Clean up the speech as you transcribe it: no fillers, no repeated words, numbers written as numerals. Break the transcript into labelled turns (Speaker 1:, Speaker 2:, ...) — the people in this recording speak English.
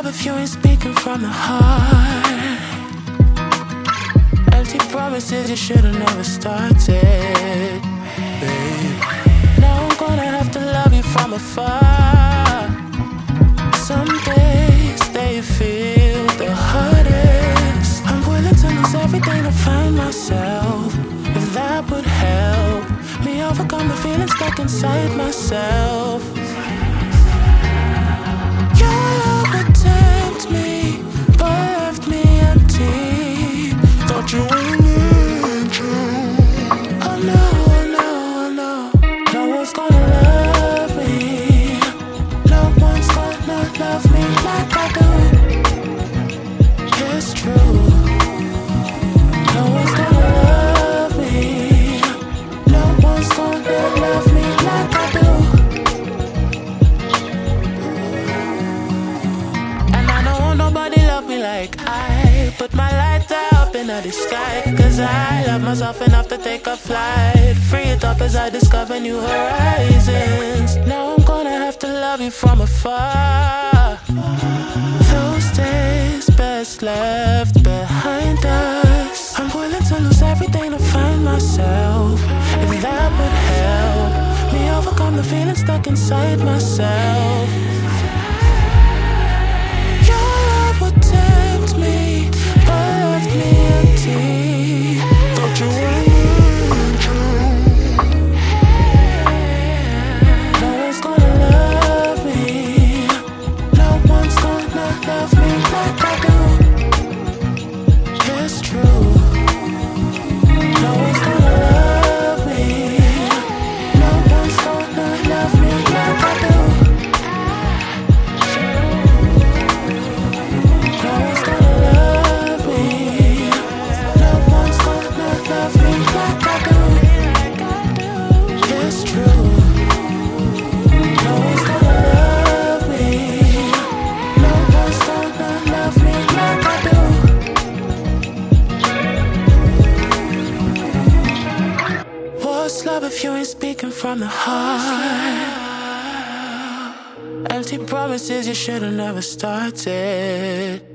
Speaker 1: love if you ain't speaking from the heart? Empty promises you should've never started, babe. Now I'm gonna have to love you from afar. Some days they feel the hardest. I'm willing to lose everything to find myself. If that would help me overcome the feelings stuck inside myself. Your love would tempt me, but left me empty. Thought you were need you. Oh no, oh no, oh no. No one's gonna love me. No one's gonna love me like I do. It's true. No one's gonna love me. No one's gonna love me like I do. And I know nobody love me like I put my light up in the sky. Cause I love myself enough to take a flight. Free it up as I discover new horizons. Now I'm gonna have to love you from afar. Those days best left behind us. I'm willing to lose everything to find myself. If that would help me overcome the feelings stuck inside myself. Your love would tempt me, but left me empty. Thought you were need you. No one's gonna love me. No one's gonna love me like I do. It's true. No one's gonna love me. No one's gonna love me like I do. No one's gonna love me. No one's gonna love me like I do. It's true. No one's gonna love me. No one's gonna love me like I do. What's love if you ain't speaking from the heart? Empty promises you should've never started.